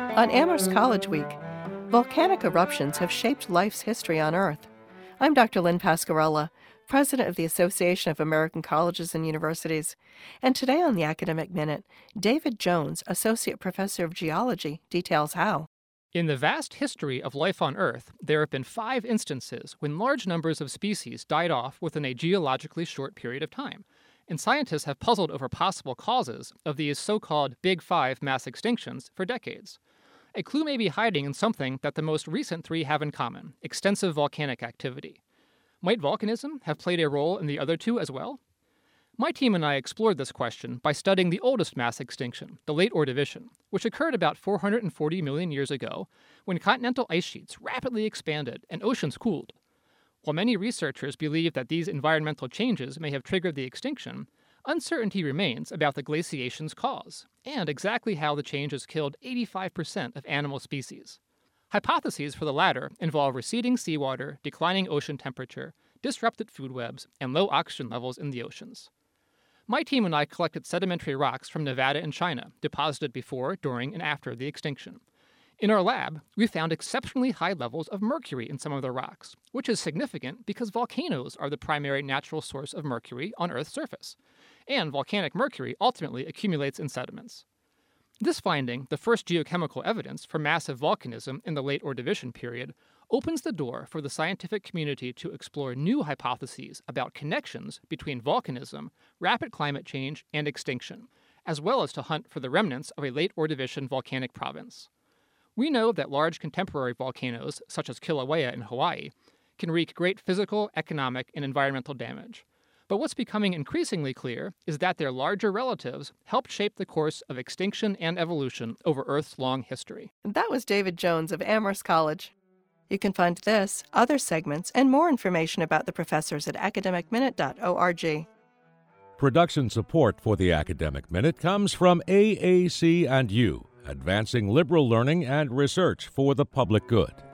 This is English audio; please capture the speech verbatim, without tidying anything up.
On Amherst College Week, volcanic eruptions have shaped life's history on Earth. I'm Doctor Lynn Pasquarella, President of the Association of American Colleges and Universities, and today on the Academic Minute, David Jones, Associate Professor of Geology, details how. In the vast history of life on Earth, there have been five instances when large numbers of species died off within a geologically short period of time, and scientists have puzzled over possible causes of these so-called Big Five mass extinctions for decades. A clue may be hiding in something that the most recent three have in common: extensive volcanic activity. Might volcanism have played a role in the other two as well? My team and I explored this question by studying the oldest mass extinction, the Late Ordovician, which occurred about four hundred forty million years ago when continental ice sheets rapidly expanded and oceans cooled. While many researchers believe that these environmental changes may have triggered the extinction, uncertainty remains about the glaciation's cause and exactly how the changes killed eighty-five percent of animal species. Hypotheses for the latter involve receding seawater, declining ocean temperature, disrupted food webs, and low oxygen levels in the oceans. My team and I collected sedimentary rocks from Nevada and China, deposited before, during, and after the extinction. In our lab, we found exceptionally high levels of mercury in some of the rocks, which is significant because volcanoes are the primary natural source of mercury on Earth's surface, and volcanic mercury ultimately accumulates in sediments. This finding, the first geochemical evidence for massive volcanism in the late Ordovician period, opens the door for the scientific community to explore new hypotheses about connections between volcanism, rapid climate change, and extinction, as well as to hunt for the remnants of a late Ordovician volcanic province. We know that large contemporary volcanoes, such as Kilauea in Hawaii, can wreak great physical, economic, and environmental damage. But what's becoming increasingly clear is that their larger relatives helped shape the course of extinction and evolution over Earth's long history. That was David Jones of Amherst College. You can find this, other segments, and more information about the professors at academic minute dot org. Production support for the Academic Minute comes from A A C and U, advancing liberal learning and research for the public good.